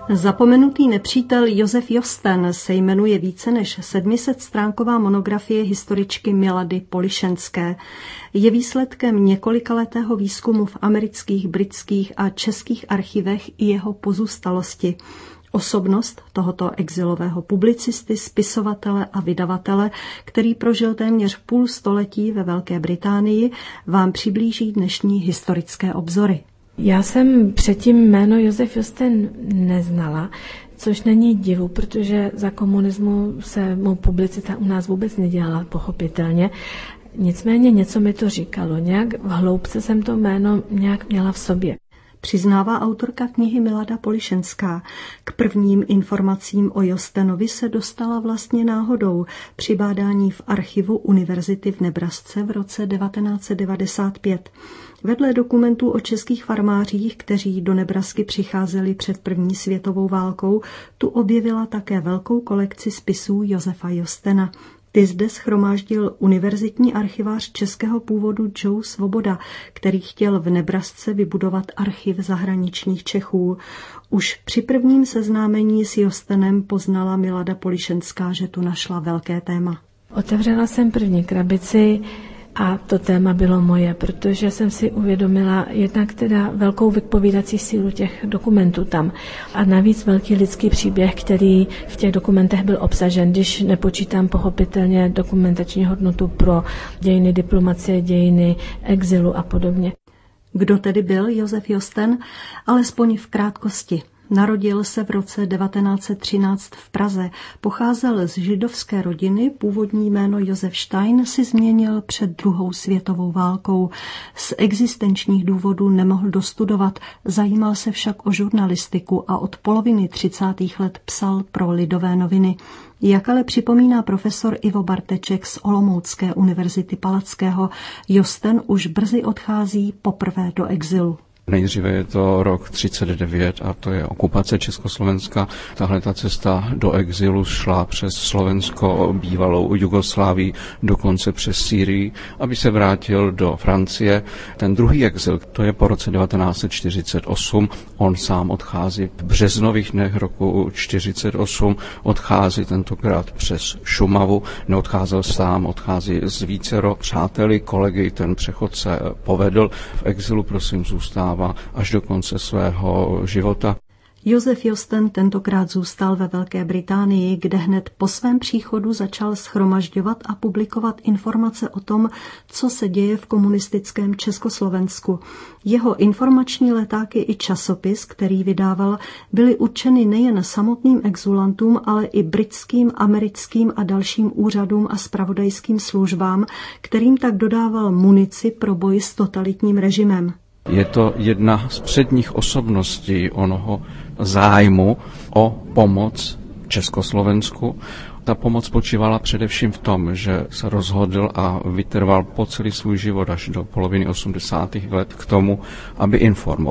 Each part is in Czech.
Zapomenutý nepřítel Josef Josten se jmenuje více než 700stránková monografie historičky Milady Polišenské. Je výsledkem několikaletého výzkumu v amerických, britských a českých archivech i jeho pozůstalosti. Osobnost tohoto exilového publicisty, spisovatele a vydavatele, který prožil téměř půl století ve Velké Británii, vám přiblíží dnešní historické obzory. Já jsem předtím jméno Josef Josten neznala, což není divu, protože za komunismu se mou publicita u nás vůbec nedělala, pochopitelně. Nicméně něco mi to říkalo, nějak v hloubce jsem to jméno nějak měla v sobě. Přiznává autorka knihy Milada Polišenská. K prvním informacím o Jostenovi se dostala vlastně náhodou při bádání v archivu Univerzity v Nebrasce v roce 1995. Vedle dokumentů o českých farmářích, kteří do Nebrasky přicházeli před první světovou válkou, tu objevila také velkou kolekci spisů Josefa Jostena. Ty zde shromáždil univerzitní archivář českého původu Joe Svoboda, který chtěl v Nebrasce vybudovat archiv zahraničních Čechů. Už při prvním seznámení s Jostenem poznala Milada Polišenská, že tu našla velké téma. Otevřela jsem první krabici a to téma bylo moje, protože jsem si uvědomila jednak teda velkou vypovídací sílu těch dokumentů tam a navíc velký lidský příběh, který v těch dokumentech byl obsažen, když nepočítám pochopitelně dokumentační hodnotu pro dějiny diplomacie, dějiny exilu a podobně. Kdo tedy byl Josef Josten? Alespoň v krátkosti. Narodil se v roce 1913 v Praze, pocházel z židovské rodiny, původní jméno Josef Stein si změnil před druhou světovou válkou. Z existenčních důvodů nemohl dostudovat, zajímal se však o žurnalistiku a od poloviny 30. let psal pro Lidové noviny. Jak ale připomíná profesor Ivo Barteček z Olomoucké univerzity Palackého, Josten už brzy odchází poprvé do exilu. Nejdříve je to rok 1939 a to je okupace Československa. Tahle ta cesta do exilu šla přes Slovensko, bývalou Jugoslávii, dokonce přes Sýrii, aby se vrátil do Francie. Ten druhý exil, to je po roce 1948. On sám odchází v březnových dnech roku 1948, odchází tentokrát přes Šumavu, neodcházel sám, odchází s vícero přáteli, kolegy, ten přechod se povedl. V exilu prosím zůstává až do konce svého života. Josef Josten tentokrát zůstal ve Velké Británii, kde hned po svém příchodu začal shromažďovat a publikovat informace o tom, co se děje v komunistickém Československu. Jeho informační letáky i časopis, který vydával, byly určeny nejen samotným exulantům, ale i britským, americkým a dalším úřadům a zpravodajským službám, kterým tak dodával munici pro boj s totalitním režimem. Je to jedna z předních osobností onoho zájmu o pomoc Československu. Ta pomoc spočívala především v tom, že se rozhodl a vytrval po celý svůj život až do poloviny 80. let k tomu, aby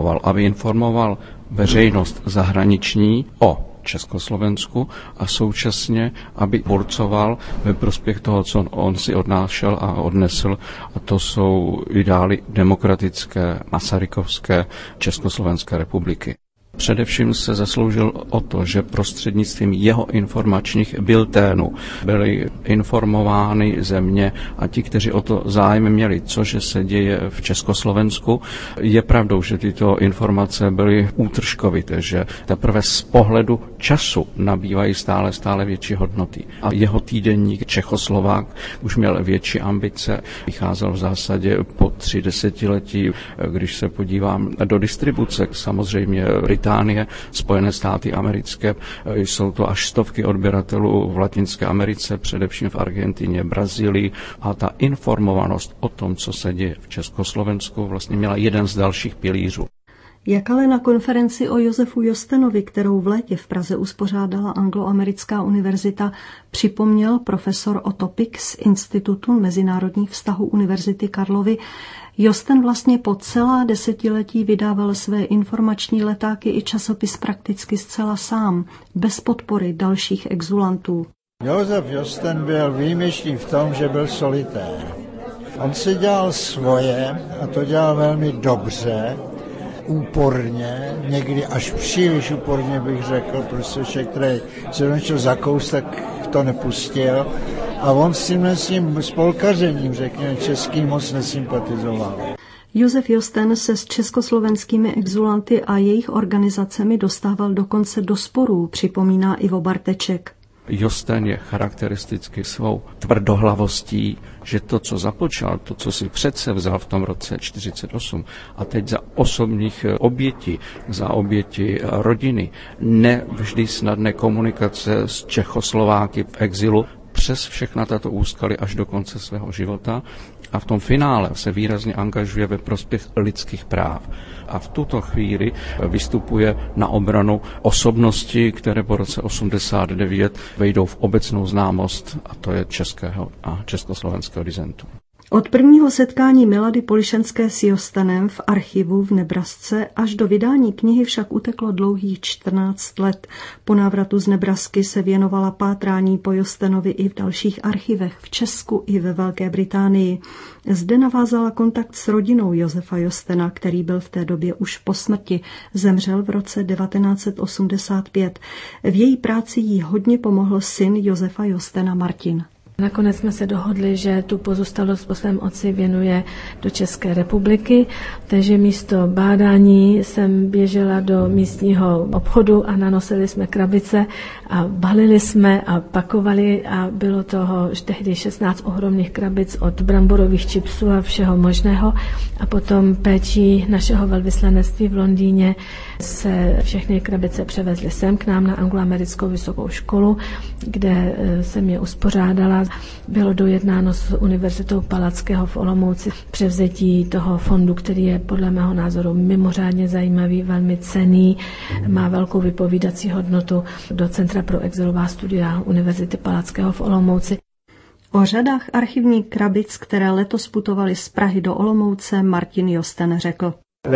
informoval veřejnost zahraniční o Československu a současně, aby burcoval ve prospěch toho, co on si odnášel a odnesl, a to jsou ideály demokratické, masarykovské Československé republiky. Především se zasloužil o to, že prostřednictvím jeho informačních bilténů byly informovány země a ti, kteří o to zájem měli, cože se děje v Československu. Je pravdou, že tyto informace byly útržkovité, že teprve z pohledu času nabývají stále větší hodnoty. A jeho týdeník Čechoslovák už měl větší ambice, vycházel v zásadě po 3 desetiletí. Když se podívám do distribuce, samozřejmě Británie, Spojené státy americké, jsou to až stovky odběratelů v Latinské Americe, především v Argentině, Brazílii, a ta informovanost o tom, co se děje v Československu, vlastně měla jeden z dalších pilířů. Jak ale na konferenci o Josefu Jostenovi, kterou v létě v Praze uspořádala Angloamerická univerzita, připomněl profesor Otto Pik z Institutu mezinárodních vztahů Univerzity Karlovy, Josten vlastně po celá desetiletí vydával své informační letáky i časopis prakticky zcela sám, bez podpory dalších exulantů. Josef Josten byl výjimečný v tom, že byl solitér. On si dělal svoje a to dělal velmi dobře. úporně, někdy až příliš úporně bych řekl, prostě člověk, který se donečil zakous, tak to nepustil. A on s tím spolkařením, řekněme, českým moc nesympatizoval. Josef Josten se s československými exulanty a jejich organizacemi dostával dokonce do sporů, připomíná Ivo Barteček. Josten je charakteristický svou tvrdohlavostí, že to, co započal, to, co si přece vzal v tom roce 1948 a teď za osobních obětí, za oběti rodiny, ne vždy snadné komunikace s Čechoslováky v exilu, přes všechna tato úskaly až do konce svého života a v tom finále se výrazně angažuje ve prospěch lidských práv. A v tuto chvíli vystupuje na obranu osobností, které po roce 89 vejdou v obecnou známost, a to je českého a československého disentu. Od prvního setkání Milady Polišenské s Jostenem v archivu v Nebrasce až do vydání knihy však uteklo dlouhých 14 let. Po návratu z Nebrasky se věnovala pátrání po Jostenovi i v dalších archivech v Česku i ve Velké Británii. Zde navázala kontakt s rodinou Josefa Jostena, který byl v té době už po smrti. Zemřel v roce 1985. V její práci jí hodně pomohl syn Josefa Jostena Martin. Nakonec jsme se dohodli, že tu pozůstalost po svém otci věnuje do České republiky, takže místo bádání jsem běžela do místního obchodu a nanosili jsme krabice a balili jsme a pakovali a bylo toho tehdy 16 ohromných krabic od bramborových čipsů a všeho možného a potom péčí našeho velvyslanectví v Londýně se všechny krabice převezly sem k nám na Angloamerickou vysokou školu, kde jsem je uspořádala. Bylo dojednáno s Univerzitou Palackého v Olomouci převzetí toho fondu, který je podle mého názoru mimořádně zajímavý, velmi cenný, má velkou vypovídací hodnotu do Centra pro exilová studia Univerzity Palackého v Olomouci. O řadách archivních krabic, které letos putovaly z Prahy do Olomouce, Martin Josten řekl.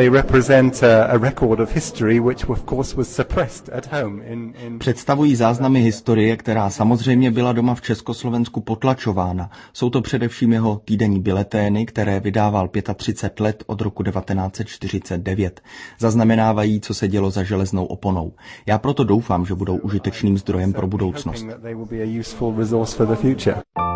Představují záznamy historie, která samozřejmě byla doma v Československu potlačována. Jsou to především jeho týdenní biletény, které vydával 35 let od roku 1949. Zaznamenávají, co se dělo za železnou oponou. Já proto doufám, že budou užitečným zdrojem pro budoucnost.